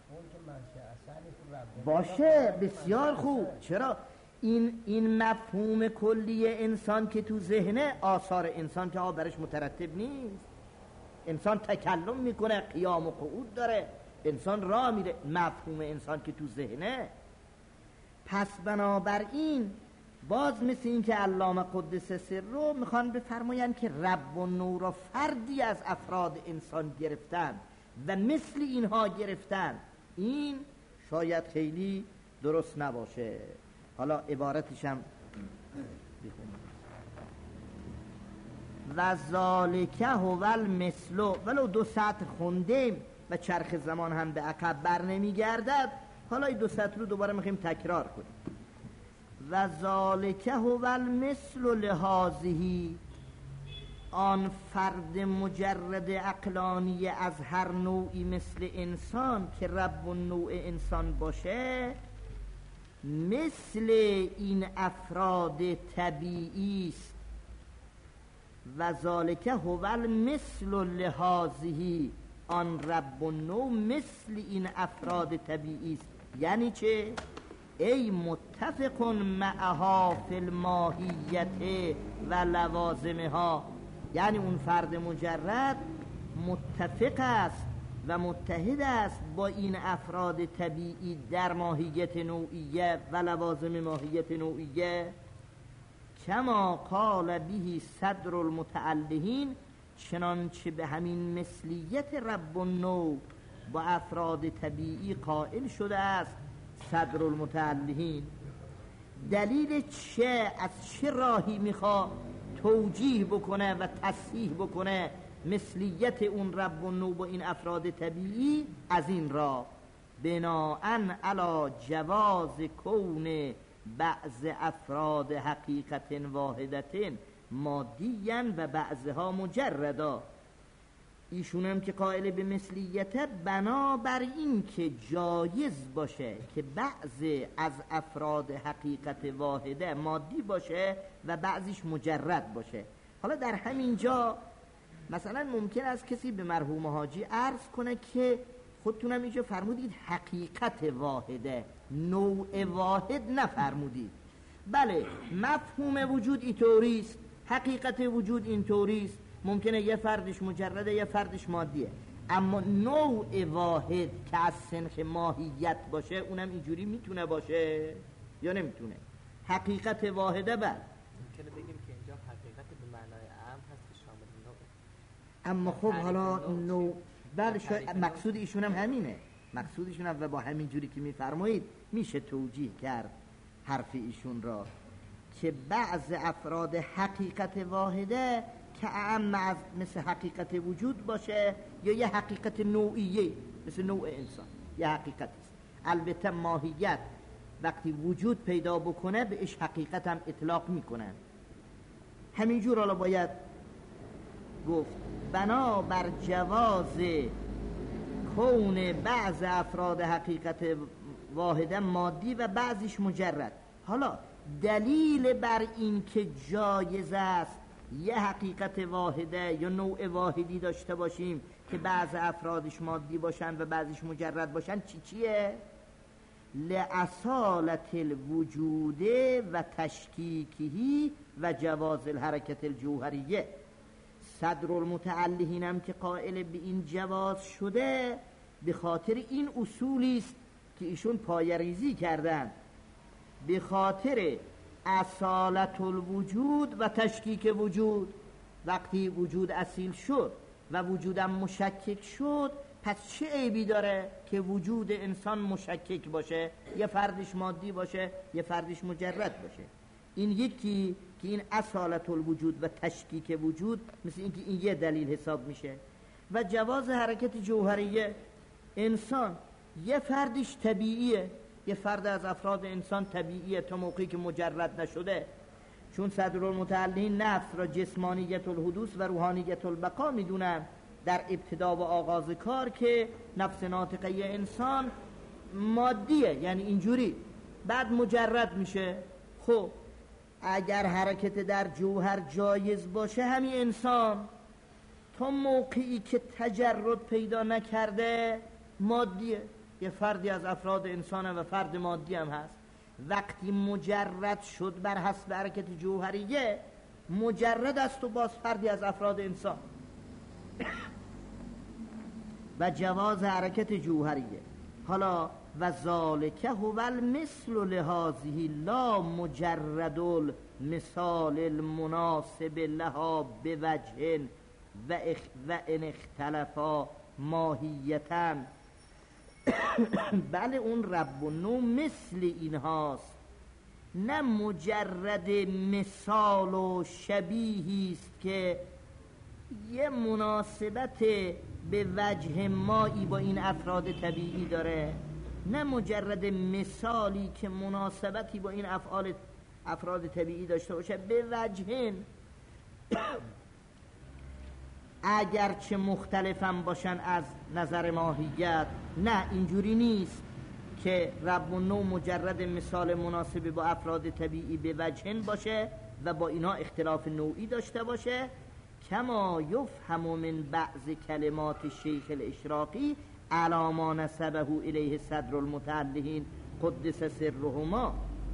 باشه؟ بسیار خوب. چرا؟ این مفهوم کلی انسان که تو ذهنه، آثار انسان که برش مترتب نیست. انسان تکلم میکنه، قیام و قعود داره، انسان راه میره، مفهوم انسان که تو ذهنه. پس بنابراین باز مثل این که علامه قدس سره میخوان بفرماین که رب و نوع را فردی از افراد انسان گرفتن و مثل اینها گرفتن، این شاید خیلی درست نباشه. حالا عبارتش هم بخونیم. و ذالک هو المثل، ولو 2 سطر خوندیم و چرخ زمان هم به عقب بر نمیگردد، حالا این 2 سطر رو دوباره میخوایم تکرار کنیم. و ذالک هو المثل لهذه، آن فرد مجرد عقلانی از هر نوعی مثل انسان که رب النوع انسان باشه، مثل این افراد طبیعی است. و ذالک هو المثل لهذه، آن رب النوع مثل این افراد طبیعی است. یعنی چه؟ ای متفق معها فی الماهیت و لوازمها، یعنی اون فرد مجرد متفق است و متحد است با این افراد طبیعی در ماهیت نوعیه و لوازم ماهیت نوعیه. کما قال به صدر المتعلهین، چنانچه به همین مثلیت رب النوع با افراد طبیعی قائل شده است صدر المتعلهین. دلیل چه؟ از چه راهی میخواد توجیه بکنه و تصحیح بکنه مثلیت اون رب النوع با این افراد طبیعی؟ از این راه، بناءً علی جواز کون بعض افراد حقیقت واحدت مادیاً و بعضها مجردا. ایشون هم که قائل به مثلیت، بنابر این که جایز باشه که بعض از افراد حقیقت واحده مادی باشه و بعضیش مجرد باشه. حالا در همین جا مثلا ممکن است کسی به مرحوم حاجی عرض کنه که خودتونم اینجا فرمودید حقیقت واحده، نوع واحد نفرمودید. بله، مفهوم وجود اینطوریست، حقیقت وجود اینطوریست، ممکنه یه فردش مجرده یه فردش مادیه، اما نوع واحد که از سنخ ماهیت باشه اونم اینجوری میتونه باشه یا نمیتونه؟ حقیقت واحده بله، ممکنه بگیم که اینجا حقیقت به معنای عام هست که شامل نوع. اما خب حالا نوع بله، مقصود ایشون هم همینه، مقصودشون هم و با همین جوری که میفرمایید میشه توجیه کرد حرف ایشون را که بعض افراد حقیقت واحده که اعم از مثل حقیقت وجود باشه یا یه حقیقت نوعیه مثل نوع انسان، یه حقیقت است. البته ماهیت وقتی وجود پیدا بکنه بهش حقیقت هم اطلاق میکنن. همینجور حالا باید گفت بنا بر جواز کون بعض افراد حقیقت واحده مادی و بعضیش مجرد. حالا دلیل بر این که جایز است یه حقیقت واحده یا نوع واحدی داشته باشیم که بعض افرادش مادی باشن و بعضیش مجرد باشن چیه؟ لأصالت الوجود و تشکیکهی و جواز الحرکت الجوهریه. صدر المتعلهین هم که قائل به این جواز شده به خاطر این اصولی است که ایشون پایه‌ریزی کردن، به خاطر اصالت الوجود و تشکیک وجود. وقتی وجود اصیل شد و وجودم مشکک شد، پس چه عیبی داره که وجود انسان مشکک باشه، یه فردش مادی باشه یه فردش مجرد باشه؟ این یکی که این اصالت الوجود و تشکیک وجود مثل اینکه این یه دلیل حساب میشه. و جواز حرکت جوهریه، انسان یه فردش طبیعیه، یه فرد از افراد انسان طبیعیه تا موقعی که مجرد نشده. چون صدر المتعلین نفس را جسمانیت الحدوث و روحانیت البقا میدونن در ابتدا و آغاز کار، که نفس ناطقه انسان مادیه، یعنی اینجوری، بعد مجرد میشه. خب اگر حرکت در جوهر جایز باشه، همین انسان تا موقعی که تجرد پیدا نکرده مادیه، یه فردی از افراد انسانه و فرد مادی هم هست. وقتی مجرد شد بر حسب حرکت جوهریه، مجرد است و باز فردی از افراد انسان. و جواز حرکت جوهریه. حالا و ذالک هو المثل لهذه لا مجرد المثال المناسب لها بوجه و ان اختلفا ماهیتا. بله اون رب النوع مثل اینهاست، نه مجرد مثال و شبیهی است که یه مناسبت به وجه مایی با این افراد طبیعی داره، نه مجرد مثالی که مناسبتی با این افراد طبیعی داشته باشه به وجه اگرچه مختلفم باشن از نظر ماهیت. نه اینجوری نیست که رب النوع مجرد مثال مناسب با افراد طبیعی به وجه باشه و با اینا اختلاف نوعی داشته باشه. کما یفهم من بعض کلمات شیخ الاشراقی علی ما نسبه الیه صدر المتعلهین قدس سرهما.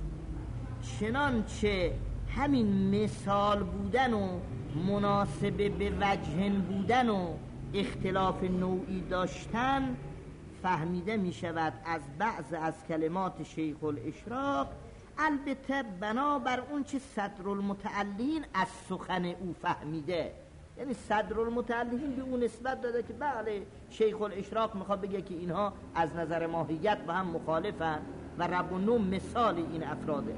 چنانچه همین مثال بودن و مناسب به وجه بودن و اختلاف نوعی داشتن فهمیده می شود از بعض از کلمات شیخ الاشراق، البته بنابر اون چه صدر المتعلهین از سخن او فهمیده. یعنی صدر المتعلهین به اون نسبت داده که بله شیخ الاشراق میخواد بگه که اینها از نظر ماهیت با هم مخالفن و رب النوع مثال این افراده.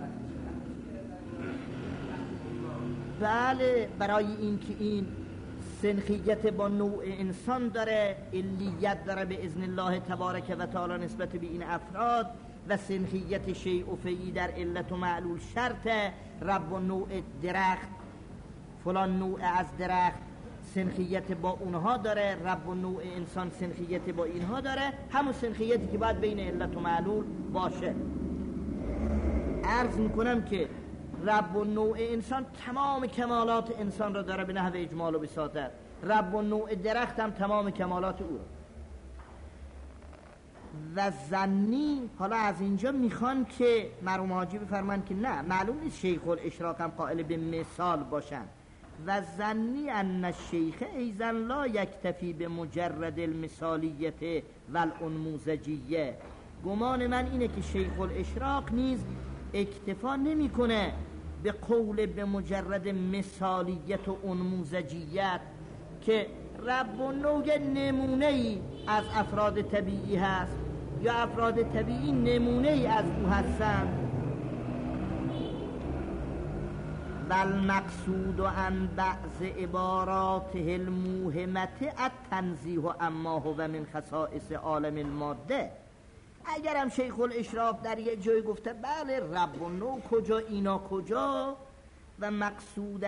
بله برای این که این سنخیت با نوع انسان داره، علیت داره به اذن الله تبارک و تعالی نسبت به این افراد، و سنخیت شیء و فیعی در علت و معلول شرطه. رب و نوع درخت، فلان نوع از درخت سنخیت با اونها داره، رب و نوع انسان سنخیت با اینها داره، همون سنخیتی که باید بین علت و معلول باشه. عرض میکنم که رب و نوع انسان تمام کمالات انسان را داره به نحو اجمال و بساطت، رب و نوع درخت هم تمام کمالات او را. و ظنی، حالا از اینجا میخوان که مرحوم حاجی بفرمان که نه معلوم نیست شیخ الاشراق هم قائل به مثال باشن. و ظنی ان الشیخ ایضا لا یکتفی به مجرد المثالیت و الانموذجیه. گمان من اینه که شیخ الاشراق نیز اکتفا نمی کنه به قول به مجرد مثالیت و انموذجیت که رب و نوع نمونه ای از افراد طبیعی هست یا افراد طبیعی نمونه ای از او هستند. بل مقصود و ان بعض عباراته الموهمت التنزیه اما هو من خصائص عالم الماده. اگرم شیخ الاشراق در یه جای گفته بله رب النوع کجا اینا کجا، و مقصود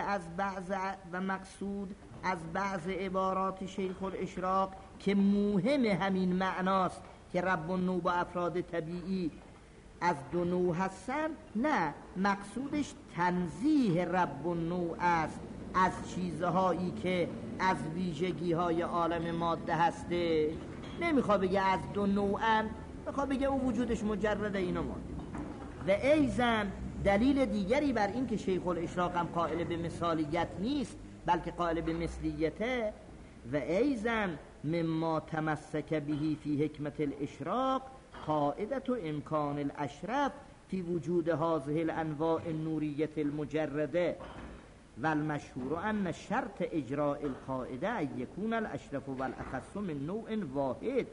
از بعض عبارات شیخ الاشراق که مهم همین معناست که رب النوع با افراد طبیعی از دو نوع هستن، نه، مقصودش تنزیه رب النوع است از چیزهایی که از ویژگی‌های عالم ماده هسته. نمیخواد بگه از دو نوعن، میخواد بگه او وجودش مجرد اینا ماده. و ایضاً دلیل دیگری بر این که شیخ الاشراق هم قائل به مثالیت نیست بلکه قائل به مثلیته، و ایضاً مما تمسک بهی فی حکمت الاشراق قاعدت و امکان الاشرف فی وجود هذه الانواع النوریه المجرده و المشهور ان شرط اجراء القاعده ان یکون الاشرف والاخص من نوع واحد.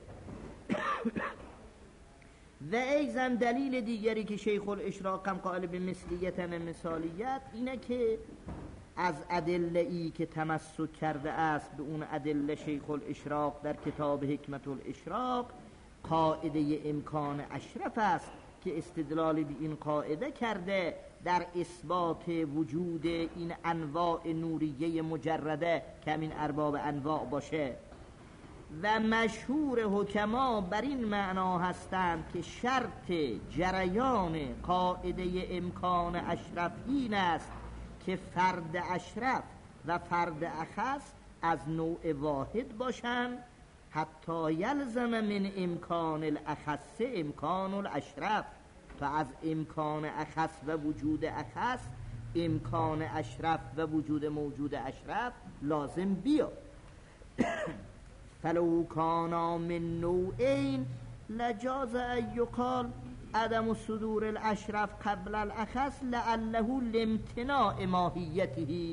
و ایضاً دلیل دیگری که شیخ الاشراق هم قائل به مثلیت و مثالیت اینه که از ادله‌ای که تمسک کرده است به اون ادله شیخ الاشراق در کتاب حکمت الاشراق قاعده امکان اشرف است که استدلال به این قاعده کرده در اثبات وجود این انواع نوریه مجرده که همین ارباب انواع باشه. و مشهور حکما بر این معنا هستند که شرط جریان قاعده امکان اشرف این است که فرد اشرف و فرد اخص از نوع واحد باشند حتی یلزم من امکان الاخص امکان الاشرف، تا از امکان اخص و وجود اخص امکان اشرف و وجود موجود اشرف لازم بیاد. فلو کانا من نوعین لجاز ان یقال عدم صدور الاشرف قبل الاخص لعله لامتناع ماهیته.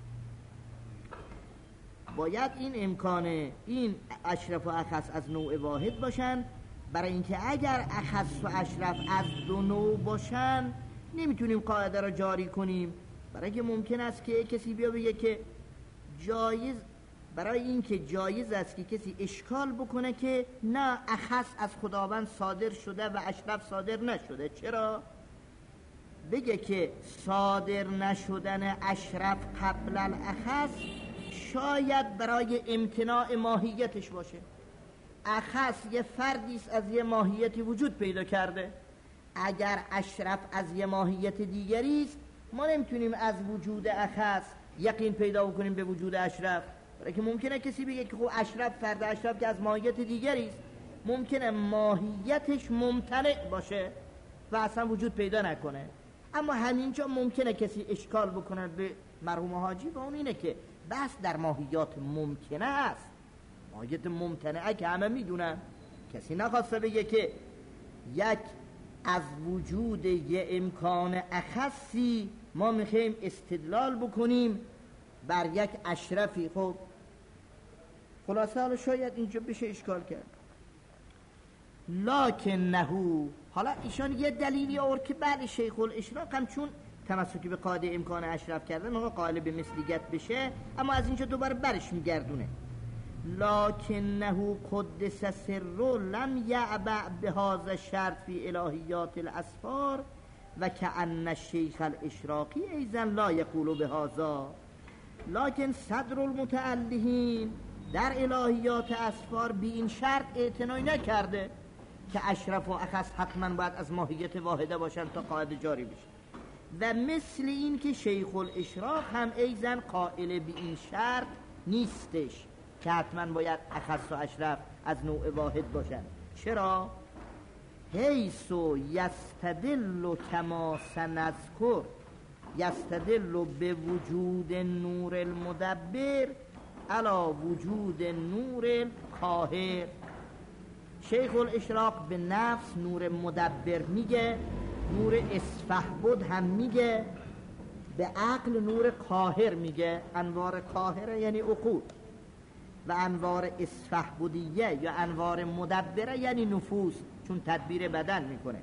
باید این امکان این اشرف و اخص از نوع واحد باشن، برای اینکه اگر اخص و اشرف از دو نوع باشن نمیتونیم قاعده را جاری کنیم، برای که ممکن است که کسی بیا بگه که جایز، برای اینکه جایز است که کسی اشکال بکنه که نه اخص از خداوند صادر شده و اشرف صادر نشده. چرا؟ بگه که صادر نشدن اشرف قبل الاخص شاید برای امتناع ماهیتش باشه. اخص یه فردیست از یه ماهیتی وجود پیدا کرده، اگر اشرف از یه ماهیت دیگری است ما نمیتونیم از وجود اخص یقین پیدا بکنیم به وجود اشرف، برای که ممکنه کسی بگه که خب اشرف فرد اشرف که از ماهیت دیگری است ممکنه ماهیتش ممتنع باشه و اصلا وجود پیدا نکنه. اما همینجا ممکنه کسی اشکال بکنه به مرحوم حاجی و اون اینه که بس در ماهیات ممکنه است، ماهیت ممتنعه که همه میدونن، کسی نخواسته بگه که یک از وجود یه امکان اخصی ما میخوایم استدلال بکنیم بر یک اشرفی. خب خلاصه حالا شاید اینجا بشه اشکال کرد. لکنهو، حالا ایشان یه دلیلی آورد که بعد شیخ الاشراق هم چون تمسکی به قاعده امکان اشرف کردن آقا قائل به مثلیت بشه، اما از اینجا دوباره برش میگردونه. لکنه قدس سر لم یعبع بهذا الشرط فی الهیات الاسفار و کأن الشیخ الاشراقی ایضا لا یقول بهذا. لکن صدر المتعلهین در الهیات اسفار بی این شرط اعتنایی نکرده که اشرف و اخص حتما باید از ماهیت واحده باشن تا قاعده جاری بشه، و مثل این که شیخ الاشراق هم ایضا قائل به این شرط نیستش که حتما باید اخص و اشرف از نوع واحد باشن. چرا؟ حیث یستدل کما سنذکر یستدل به وجود نور المدبر علی وجود نور القاهر. شیخ الاشراق به نفس نور مدبر میگه، نور اسفهبد هم میگه، به عقل نور قاهر میگه. انوار قاهره یعنی عقول، و انوار اسفهبدیه یا انوار مدبره یعنی نفوس، چون تدبیر بدن میکنه.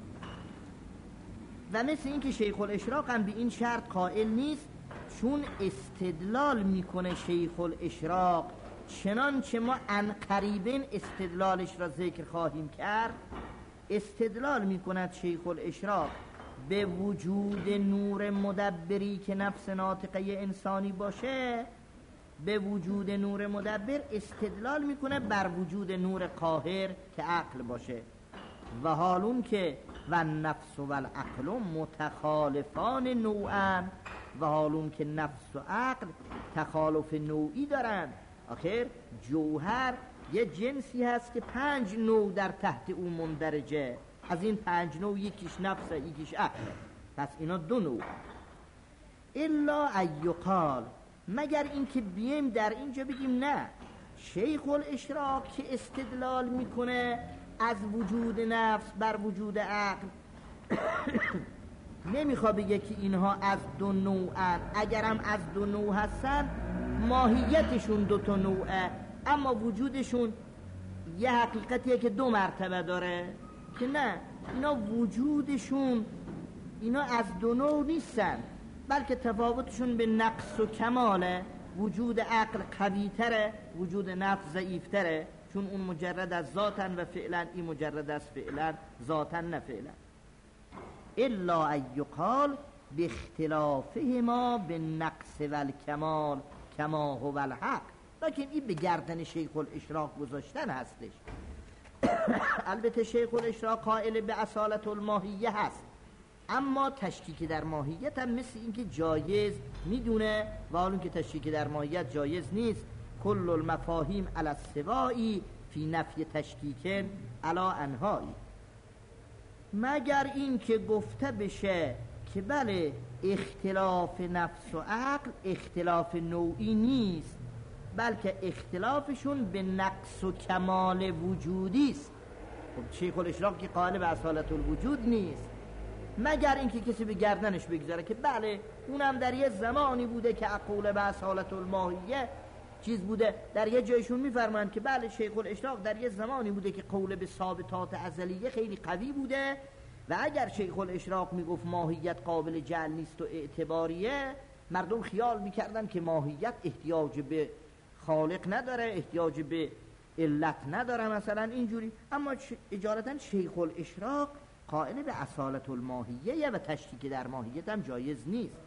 و مثل این که شیخ الاشراق هم به این شرط قائل نیست، چون استدلال میکنه شیخ الاشراق چنانچه ما عن قریبین استدلالش را ذکر خواهیم کرد استدلال میکند شیخ الاشراق به وجود نور مدبری که نفس ناطقه انسانی باشه، به وجود نور مدبر استدلال میکنه بر وجود نور قاهر که عقل باشه. و حالون که و نفس و العقل متخالفان نوعا، و حالون که نفس و عقل تخالف نوعی دارن. آخر جوهر یه جنسی هست که 5 نوع در تحت اون مندرجه، از این 5 نوع یکیش نفسه یکیش عقل، پس اینا 2 نوع. الا ایقال، مگر اینکه بیم در اینجا بگیم نه، شیخ الاشراق که استدلال میکنه از وجود نفس بر وجود عقل نمیخواد بگه که اینها از 2 نوعن، اگرم از 2 نوع هستن ماهیتشون 2 تا نوعه، اما وجودشون یه حقیقتیه که 2 مرتبه داره، که نه، اینا وجودشون اینا از 2 نوع نیستن، بلکه تفاوتشون به نقص و کماله. وجود عقل قوی تره، وجود نفس ضعیف تره، چون اون مجرد از ذاتن و فعلا، این مجرد از فعلا ذاتن نه فعلا. الا ایقال باختلافهما بالنقص والکمال کما هو الحق. لکن این به گردن شیخ الاشراق گذاشتن هستش. البته شیخ الاشراق قائل به اصالت الماهیه هست، اما تشکیک در ماهیت هم مثل این که جایز میدونه، و حالون که تشکیک در ماهیت جایز نیست. کل المفاهیم علی السوائی فی نفی تشکیک علی انهایی، مگر این که گفته بشه که بله اختلاف نفس و عقل اختلاف نوعی نیست، بلکه اختلافشون به نقص و کمال وجودی است. خب شیخ الاشراق که قائل به اصالت الوجود نیست، مگر اینکه کسی به گردنش بگذاره که بله اونم در یه زمانی بوده که اقول به اصالت الماهیه چیز بوده. در یه جایشون میفرمایند که بله شیخ الاشراق در یه زمانی بوده که قول به ثابتات ازلیه خیلی قوی بوده، و اگر شیخ الاشراق میگفت ماهیت قابل جعل نیست و اعتباریه، مردم خیال میکردن که ماهیت احتیاج به خالق نداره، احتیاج به علت نداره مثلا اینجوری. اما اجالتا شیخ الاشراق قائل به اصالت الماهیه و تشکیک در ماهیت هم جایز نیست.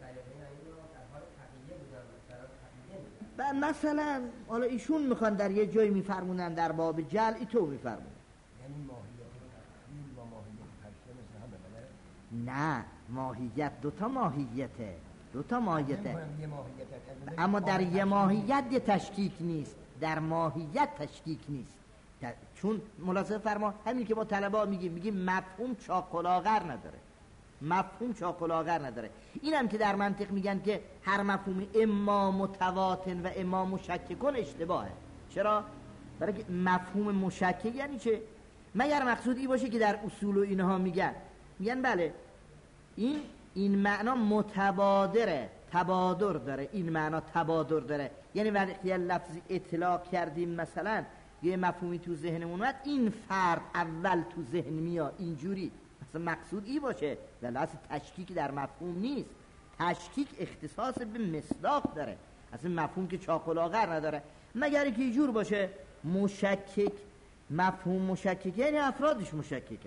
و مثلا حالا ایشون میخوان در یه جایی میفرمونن در باب جعل ایتو میفرمونن، یعنی ماهیت تقلیل و ماهیت تشکیل مثل هم بله؟ نه، ماهیت 2 تا ماهیته، 2 تا ماهیته، اما در یه ماهیت یه تشکیک نیست، در ماهیت تشکیک نیست. چون ملاحظه فرما همین که با طلبا میگیم مفهوم چاق‌ولاغر نداره، مفهوم چاق‌ولاغر نداره. اینم که در منطق میگن که هر مفهومی اما متواتن و اما مشککن اشتباهه. چرا؟ برای که مفهوم مشکک یعنی چه؟ مگر مقصود این باشه که در اصول و اینها میگن بله این معنا متبادره، تبادر داره، این معنا تبادر داره. یعنی وقتی یه لفظی اطلاق کردیم مثلا یه مفهومی تو ذهنمون اومد، این فرد اول تو ذهن میاد اینجوری، مثلا مقصود این باشه، ولی اصلا تشکیک در مفهوم نیست. تشکیک اختصاص به مصداق داره، اصلا مفهوم که چاق‌ولاغر نداره، مگر که اینجور باشه مشکک، مفهوم مشکک یعنی افرادش مشککن.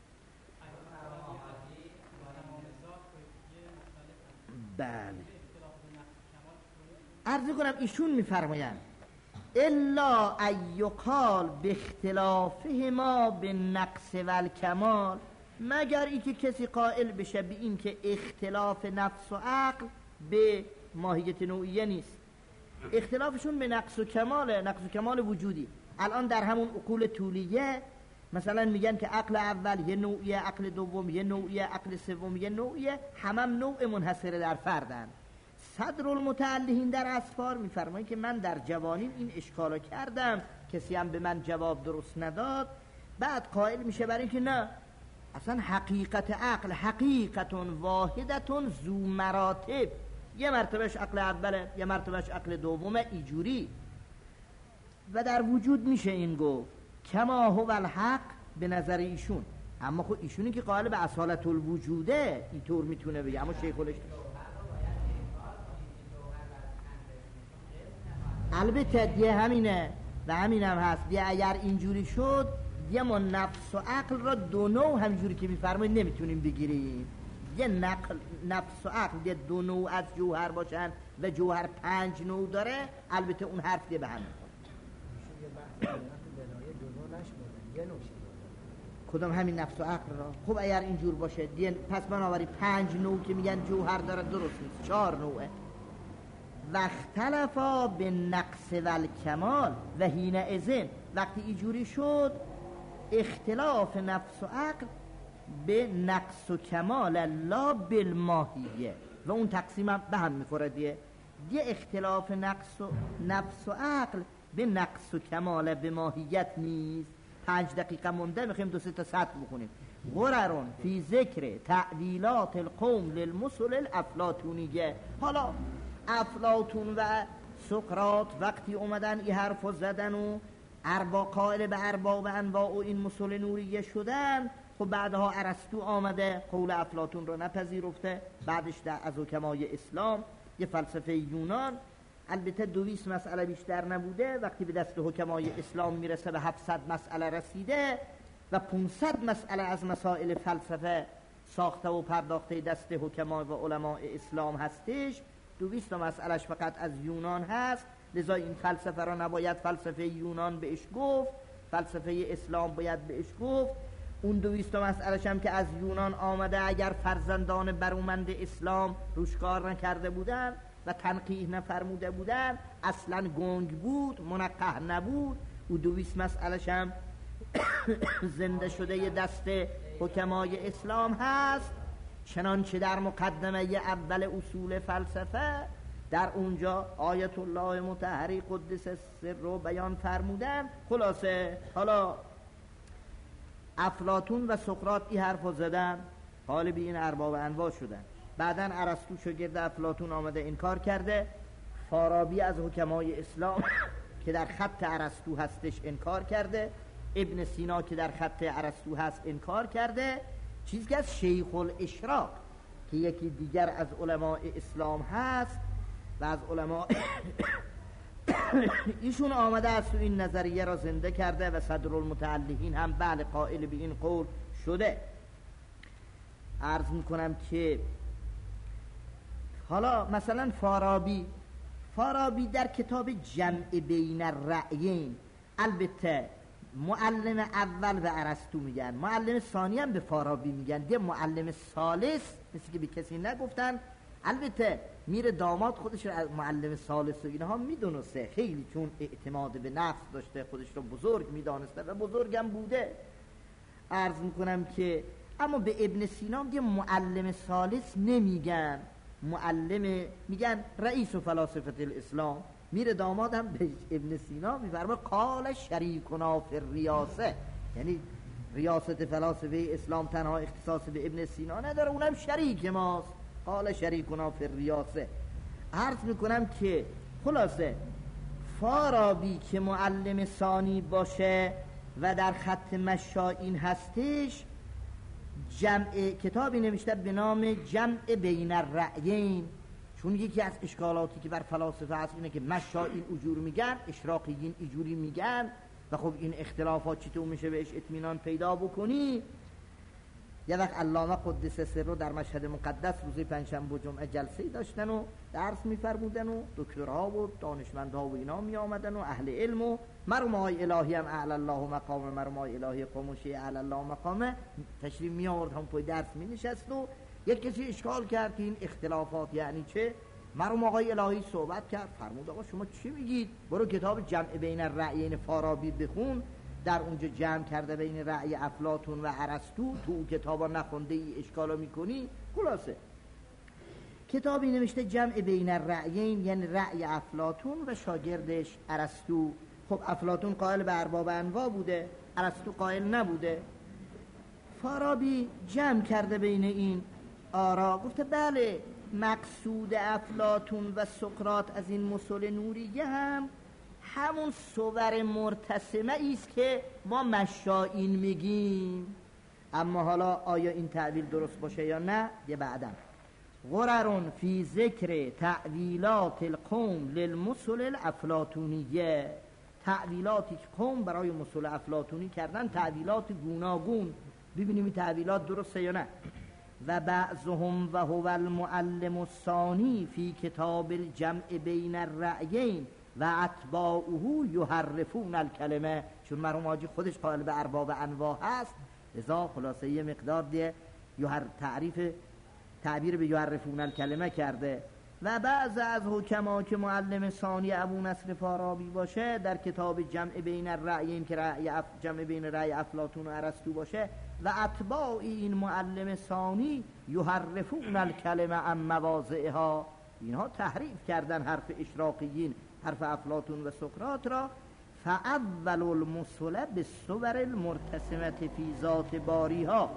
بله عرض میکنم ایشون میفرمایند الا ایقال باختلافهما بالنقص والکمال، مگر این که کسی قائل بشه به این که اختلاف نفس و عقل به ماهیت نوعیه نیست، اختلافشون به نقص و کماله، نقص و کمال وجودی. الان در همون عقول طولیه مثلا میگن که عقل اول یه نوعیه، عقل دوم یه نوعیه، عقل سوم یه نوعیه، همم نوع منحصر در فردن. صدر المتعلهین در اسفار میفرمایند که من در جوانیم این اشکالو کردم، کسی هم به من جواب درست نداد. بعد قائل میشه برای اینکه نه، اصلا حقیقت عقل حقیقتون واحدتون ذو مراتب، یه مرتبهش عقل اوله، یه مرتبهش عقل دومه، ایجوری. و در وجود میشه این گفت کما هو الحق به نظر ایشون. اما خود ایشونی که قائل به اصالت الوجوده اینطور میتونه بگه، اما شیخ الاشراق البته دیگه همینه و همینم هست. دیگه اگر اینجوری شد یه ما نفس و عقل را دو نوع همجوری که میفرمایید نمیتونیم بگیریم. یه نفس و عقل یه دو نوع از جوهر باشن و جوهر 5 نوع داره، البته اون حرف یه به هم میخوره. یه بحث ولایه دو نوع نشمردن، یه نوع شمردن. کدام همین نفس و عقل را؟ خب اگر اینجور باشه پس بنابراین 5 نوع که میگن جوهر داره درست نیست، 4 نوعه. و اختلفا به نقص و الکمال و حینئذ، وقتی اینجوری شد اختلاف نفس و عقل به نقص و کمال لا بالماهیه و اون تقسیم هم به هم میخوره دیگه اختلاف نفس و عقل به نقص و کمال به ماهیت نیست. 5 دقیقه مونده میخوایم 2-3 تا سطر بخونیم. غررون فی ذکر تعویلات القوم للمثل الافلاطونیه. حالا افلاطون و سقراط وقتی اومدن این حرفو زدن و قائل به ارباب انواع و این مثل نوریه شدن، خب بعدها ارسطو آمده قول افلاطون رو نپذیرفته، بعدش از حکمای اسلام یه فلسفه یونان، البته 200 مسئله بیشتر نبوده، وقتی به دست حکمای اسلام میرسه به 700 مسئله رسیده و 500 مسئله از مسائل فلسفه ساخته و پرداخته دست حکما و علماء اسلام هستش. 200 مسئلهش فقط از یونان هست، لذا این فلسفه را نباید فلسفه یونان بهش گفت، فلسفه اسلام باید بهش گفت. اون 200 مسئلهش هم که از یونان آمده اگر فرزندان برومند اسلام روش کار نکرده بودن و تنقیح نفرموده بودن اصلا گنگ بود، منقح نبود. او 200 مسئلهش هم زنده شده ی دست حکمای اسلام هست، چنانچه در مقدمه اول اصول فلسفه در اونجا آیت الله مطهری قدس سر رو بیان فرمودن. خلاصه حالا افلاطون و سقراط این حرف رو زدن، غالب این ارباب انواع شدن. بعدن ارسطو شاگرد افلاطون آمده انکار کرده، فارابی از حکمای اسلام که در خط ارسطو هستش انکار کرده، ابن سینا که در خط ارسطو هست انکار کرده، چیزی که از شیخ الاشراق که یکی دیگر از علماء اسلام هست و از علماء ایشون آمده است و این نظریه را زنده کرده و صدرالمتعلقین هم بله قائل به این قول شده. عرض میکنم که حالا مثلا فارابی در کتاب جمع بین الرأیین، البته معلم اول به ارسطو میگن، معلم ثانی هم به فارابی میگن، یه معلم ثالث مثل که به کسی نگفتن. البته میر داماد خودش رو از معلم ثالث و اینها میدونسته خیلی، چون اعتماد به نفس داشته، خودش رو بزرگ میدانسته و بزرگم بوده. عرض میکنم که اما به ابن سینا یه معلم ثالث نمیگن، میگن رئیس و فلاسفه الاسلام. میر داماد هم به ابن سینا میفرمه قال شریکنا فی الریاسه، یعنی ریاست فلاسفه اسلام تنها اختصاص به ابن سینا نداره، اونم شریک ماست. قال شریکنا فی الریاسه. عرض میکنم که خلاصه فارابی که معلم ثانی باشه و در خط مشائین هستش، کتابی نوشته به نام جمع بین الرأیین، چون یکی از اشکالاتی که بر فلاسفه هست اینه که مشائین اجور میگن، اشراقیین اجوری میگن و خب این اختلافات چطور میشه بهش اطمینان پیدا بکنی. یه وقت علامه قدس سر رو در مشهد مقدس روز پنجشنبه و جمعه جلسه‌ای داشتن و درس میفرمودن و دکترها و دانشمندها و اینا می آمدن و اهل علم و مرمای الهی هم اعلی الله مقام، مرمای الهی قوم و شیعه اعلی الله مقام تشریف می آورد، هم پای درس می نشست و یک کسی اشکال کرد که این اختلافات یعنی چه. مرحوم آقای الهی صحبت کرد، فرمود آقا شما چی میگید؟ برو کتاب جمع بین الرأیین فارابی بخون، در اونجا جمع کرده بین رأی افلاطون و ارسطو، تو اون کتابا نخونده ای اشکالا میکنی. خلاصه کتابی نوشته جمع بین الرأیین، یعنی رأی افلاطون و شاگردش ارسطو. خب افلاطون قائل به ارباب انواع بوده، ارسطو قائل نبوده. فارابی جمع کرده بین این آرا، گفته بله مقصود افلاطون و سقراط از این مثل نوریه هم همون صور مرتسمه ایست که ما مشائین میگیم، اما حالا آیا این تعبیر درست باشه یا نه یه بعدم. غررون فی ذکر تعویلات القوم للمثل الافلاطونیه، تعویلاتی که قوم برای مسئول افلاطونی کردن تعویلات گوناگون، ببینیم این تعویلات درسته یا نه. و بعضهم و هو المعلم الثانی فی کتاب الجمع بین الرأیین و اتباعه یحرفون الکلمه، چون مرحوم حاجی خودش قائل به ارباب انواع هست، لذا خلاصه یه مقدار دیگه تعبیر به یحرفون الکلمه کرده. و بعض از حکما که معلم ثانی ابو نصر فارابی باشه در کتاب جمع بین الرأیین که جمع بین رأی افلاطون و ارسطو باشه، و اتباع این معلم ثانی یحرفون الکلمه عن مواضعها، اینها تحریف کردن حرف اشراقیین، حرف افلاطون و سقراط را. فاول المصل بالصور المرتسمه فی ذات باریها،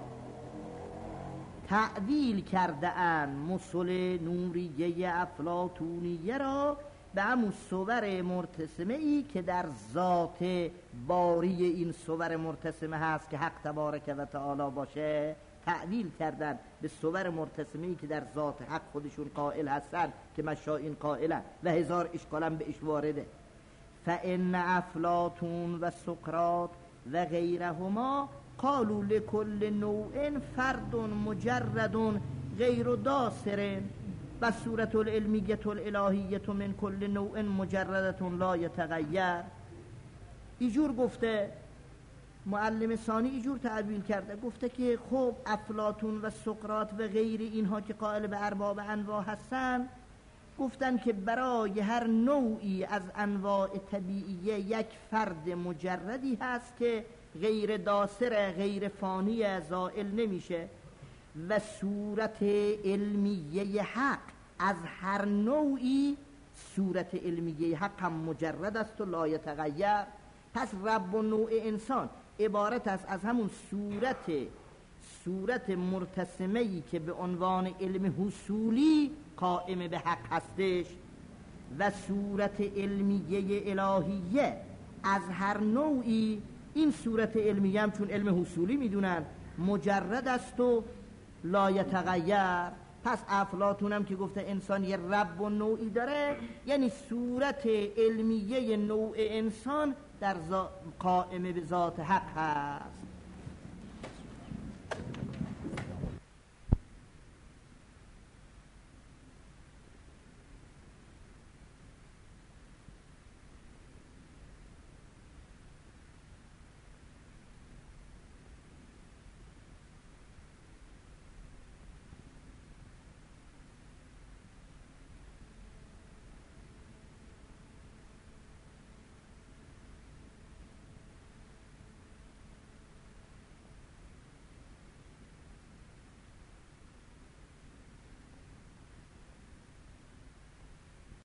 تعویل کرده اند مصل نوریه افلاطونیه را به همون صور مرتسمه ای که در ذات باری این صور مرتسمه هست که حق تبارک و تعالی باشه، تعویل کردن به صور مرتسمه ای که در ذات حق خودشون قائل هستن که مشائین قائلن و هزار اشکالم به اش وارده. فان افلاطون و سقراط و غیرهما قالوا لكل نوع فرد مجرد غیر داسر و صورت العلمیت الالهیت من کل نوع مجردت لا یتغیر. ایجور گفته معلم ثانی، ایجور تعبیر کرده، گفته که خب افلاطون و سقراط و غیر اینها که قائل به ارباب انواع هستن، گفتن که برای هر نوعی از انواع طبیعیه یک فرد مجردی هست که غیر داسر، غیر فانی، زائل نمیشه، و صورت علمیه حق از هر نوعی صورت علمیه حق هم مجرد است و لا یتغیر. پس رب و نوع انسان عبارت است از همون صورت مرتسمه‌ای که به عنوان علم حصولی قائم به حق هستش، و صورت علمیه الهیه از هر نوعی، این صورت علمیه هم چون علم حصولی میدونن مجرد است و لا یتغیر. پس افلاطون هم که گفته انسان یه رب و نوعی داره، یعنی صورت علمیه نوع انسان در قائم به ذات حق هست.